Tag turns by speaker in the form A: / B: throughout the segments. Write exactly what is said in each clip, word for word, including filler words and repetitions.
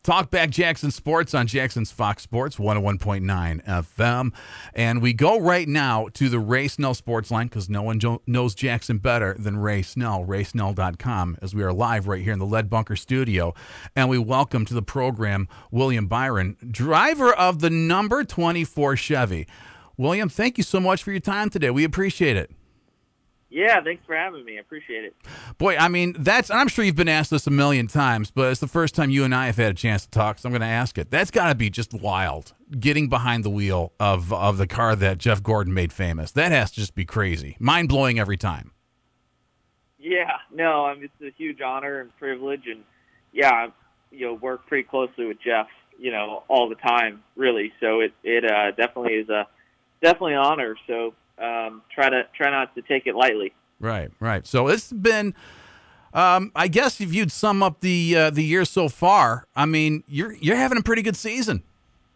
A: Talkback Jackson Sports on Jackson's Fox Sports one oh one point nine F M. And we go right now to the Ray Snell Sports Line because no one jo- knows Jackson better than Ray Snell, ray snell dot com, as we are live right here in the Lead Bunker studio. And we welcome to the program William Byron, driver of the number twenty-four Chevy. William, thank you so much for your time today. We appreciate it.
B: Yeah, thanks for having me. I appreciate it.
A: Boy, I mean, that's, and I'm sure you've been asked this a million times, but it's the first time you and I have had a chance to talk, so I'm going to ask it. That's got to be just wild, getting behind the wheel of, of the car that Jeff Gordon made famous. That has to just be crazy. Mind-blowing every time.
B: Yeah, no, I mean, it's a huge honor and privilege, and yeah, I, you know, work pretty closely with Jeff, you know, all the time, really, so it, it uh, definitely is a, definitely an honor, so Um, try to try not to take it lightly.
A: Right, right. So it's been, um, I guess, if you'd sum up the uh, the year so far, I mean, you're you're having a pretty good season.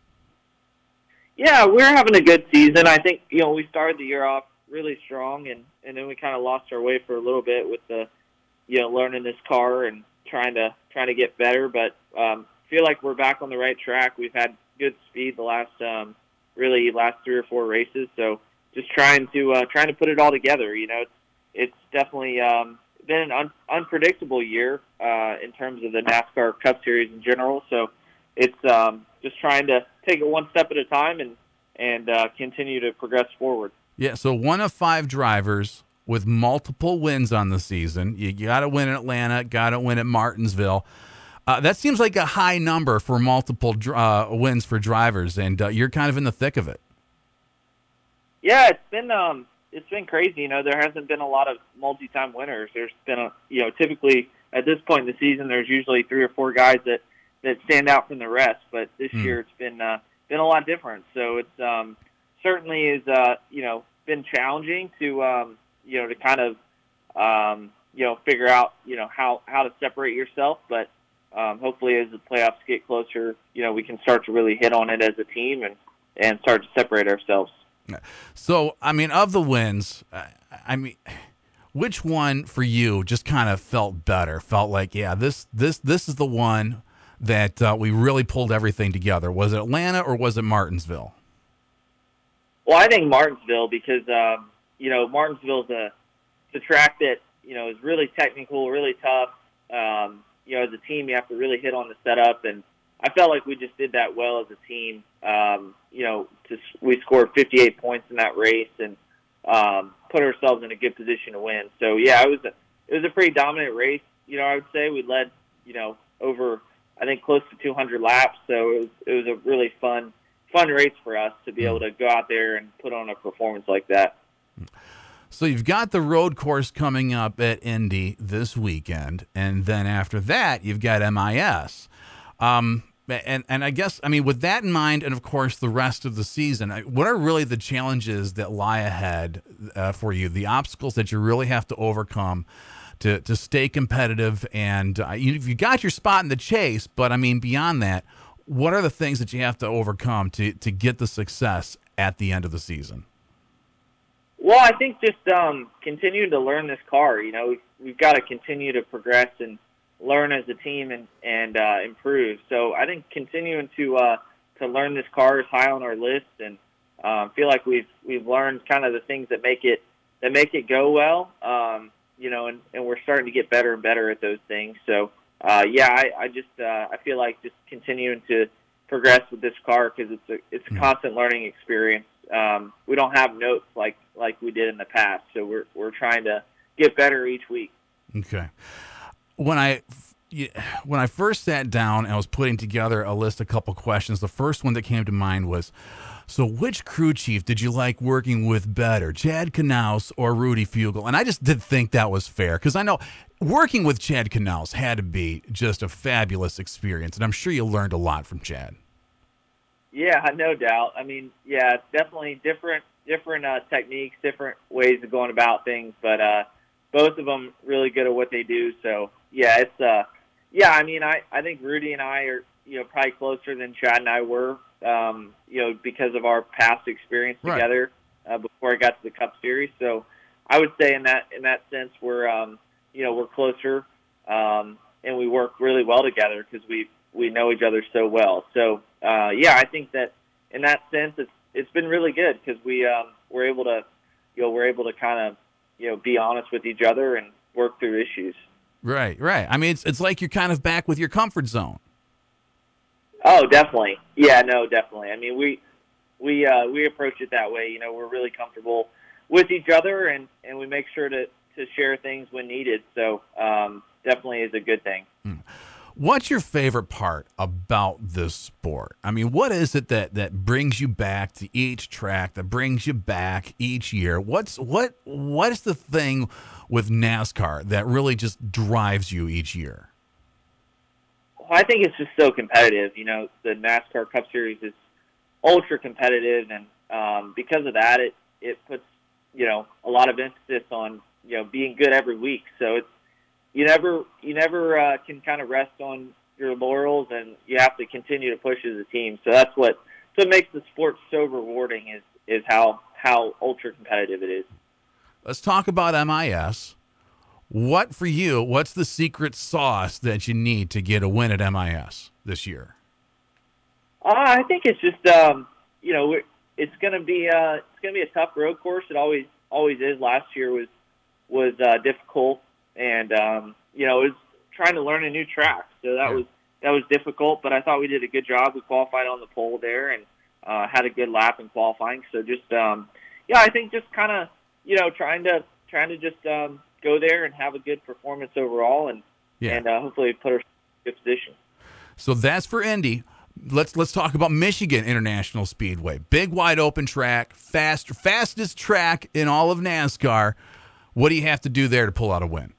B: Yeah, we're having a good season. I think you know we started the year off really strong, and, and then we kind of lost our way for a little bit with the you know learning this car and trying to trying to get better. But um, feel like we're back on the right track. We've had good speed the last um, really last three or four races, so. Just trying to uh, trying to put it all together. You know, it's, it's definitely um, been an un- unpredictable year uh, in terms of the NASCAR Cup Series in general. So it's um, just trying to take it one step at a time and and uh, continue to progress forward.
A: Yeah. So one of five drivers with multiple wins on the season. You got to win at Atlanta. Got to win at Martinsville. Uh, that seems like a high number for multiple uh, wins for drivers, and uh, you're kind of in the thick of it.
B: Yeah, it's been um, it's been crazy. You know, there hasn't been a lot of multi-time winners. There's been a, you know, typically at this point in the season, there's usually three or four guys that, that stand out from the rest. But this mm. year, it's been uh, been a lot different. So it's um, certainly is uh, you know been challenging to um, you know to kind of um, you know figure out you know how, how to separate yourself. But um, hopefully, as the playoffs get closer, you know we can start to really hit on it as a team and, and start to separate ourselves.
A: So, I mean, of the wins, I mean, which one for you just kind of felt better? Felt like, yeah, this this this is the one that uh, we really pulled everything together. Was it Atlanta or was it Martinsville?
B: Well, I think Martinsville because um, you know Martinsville's a it's a track that you know is really technical, really tough. Um, you know, as a team, you have to really hit on the setup, and I felt like we just did that well as a team. Um, you know, to, we scored fifty-eight points in that race and um, put ourselves in a good position to win. So yeah, it was a, it was a pretty dominant race. You know, I would say we led, you know, over I think close to two hundred laps. So it was it was a really fun fun race for us to be able to go out there and put on a performance like that.
A: So you've got the road course coming up at Indy this weekend, and then after that you've got M I S. Um, And and I guess, I mean, with that in mind, and of course the rest of the season, what are really the challenges that lie ahead uh, for you? The obstacles that you really have to overcome to to stay competitive, and uh, you you got your spot in the chase, but I mean beyond that, what are the things that you have to overcome to to get the success at the end of the season?
B: Well, I think just um, continuing to learn this car. You know, we've, we've got to continue to progress and learn as a team and and uh, improve. So I think continuing to uh, to learn this car is high on our list, and um, feel like we've we've learned kind of the things that make it that make it go well. Um, you know, and, and we're starting to get better and better at those things. So uh, yeah, I, I just uh, I feel like just continuing to progress with this car because it's a it's a mm-hmm. constant learning experience. Um, we don't have notes like like we did in the past, so we're we're trying to get better each week.
A: Okay. When I when I first sat down and I was putting together a list, a couple questions, the first one that came to mind was, so which crew chief did you like working with better, Chad Knaus or Rudy Fugle? And I just did think that was fair because I know working with Chad Knaus had to be just a fabulous experience, and I'm sure you learned a lot from Chad.
B: Yeah, no doubt. I mean, yeah, it's definitely different, different uh, techniques, different ways of going about things, but uh, both of them really good at what they do. So yeah, it's uh, yeah. I mean, I, I think Rudy and I are you know probably closer than Chad and I were, um, you know, because of our past experience
A: right.
B: together uh, before I got to the Cup Series. So I would say in that in that sense we're um, you know we're closer um, and we work really well together because we've we know each other so well. So uh, yeah, I think that in that sense, it's it's been really good because we um, we're able to you know we're able to kind of you know be honest with each other and work through issues.
A: Right, right. I mean, it's it's like you're kind of back with your comfort zone.
B: Oh, definitely. Yeah, no, definitely. I mean, we we uh, we approach it that way. You know, we're really comfortable with each other, and, and we make sure to, to share things when needed. So um, definitely is a good thing.
A: What's your favorite part about this sport? I mean, what is it that, that brings you back to each track, that brings you back each year? What's what what is the thing with NASCAR that really just drives you each year?
B: Well, I think it's just so competitive. You know, the NASCAR Cup Series is ultra competitive, and um, because of that, it, it puts, you know, a lot of emphasis on, you know, being good every week. So it's, you never, you never uh, can kind of rest on your laurels, and you have to continue to push as a team. So that's what, that's what makes the sport so rewarding is, is how, how ultra competitive it is.
A: Let's talk about M I S. What for you, what's the secret sauce that you need to get a win at M I S this year?
B: Uh, I think it's just, um, you know, it's going to be, uh, it's going to be a tough road course. It always, always is. Last year was, was uh, difficult. And, um, you know, it was trying to learn a new track. So that
A: yeah.
B: was that was difficult, but I thought we did a good job. We qualified on the pole there and uh, had a good lap in qualifying. So just, um, yeah, I think just kind of, you know, trying to trying to just um, go there and have a good performance overall and,
A: yeah.
B: and uh, hopefully put ourselves in a good position.
A: So that's for Indy. Let's let's talk about Michigan International Speedway. Big, wide open track, fast, fastest track in all of NASCAR. What do you have to do there to pull out a win?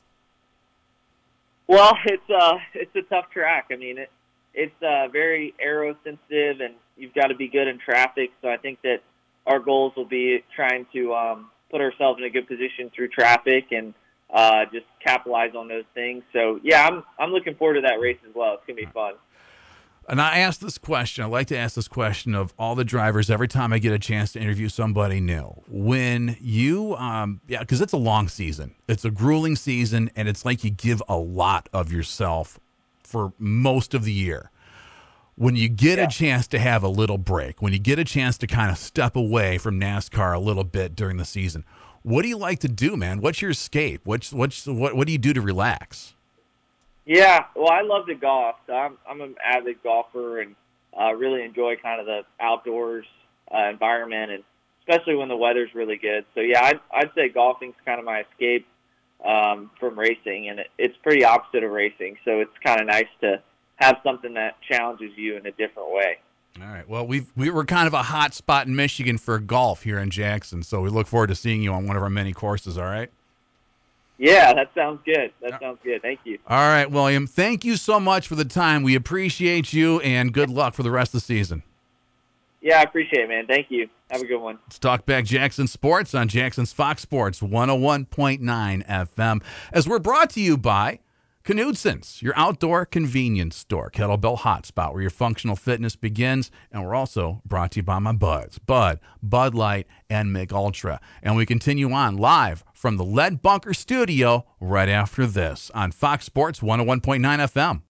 B: Well, it's uh, it's a tough track. I mean, it, it's uh, very aero sensitive, and you've got to be good in traffic. So I think that our goals will be trying to um, put ourselves in a good position through traffic and uh, just capitalize on those things. So yeah, I'm I'm looking forward to that race as well. It's gonna be fun.
A: And I ask this question, I like to ask this question of all the drivers every time I get a chance to interview somebody new. When you, um, yeah, because it's a long season. It's a grueling season, and it's like you give a lot of yourself for most of the year. When you get yeah. a chance to have a little break, when you get a chance to kind of step away from NASCAR a little bit during the season, what do you like to do, man? What's your escape? What's, what's, what, what do you do to relax?
B: Yeah, well, I love to golf. So I'm I'm an avid golfer and uh, really enjoy kind of the outdoors uh, environment, and especially when the weather's really good. So yeah, I'd I'd say golfing's kind of my escape um, from racing, and it, it's pretty opposite of racing. So it's kind of nice to have something that challenges you in a different way.
A: All right. Well, we we were kind of a hot spot in Michigan for golf here in Jackson, so we look forward to seeing you on one of our many courses. All right.
B: Yeah, that sounds good. That sounds good. Thank you.
A: All right, William. Thank you so much for the time. We appreciate you, and good luck for the rest of the season.
B: Yeah, I appreciate it, man. Thank you. Have a good one.
A: Let's talk back Jackson Sports on Jackson's Fox Sports one oh one point nine F M, as we're brought to you by Knudson's, your outdoor convenience store, Kettlebell Hotspot, where your functional fitness begins. And we're also brought to you by my buds, Bud, Bud Light, and Mick Ultra. And we continue on live from the Lead Bunker studio right after this on Fox Sports one oh one point nine F M.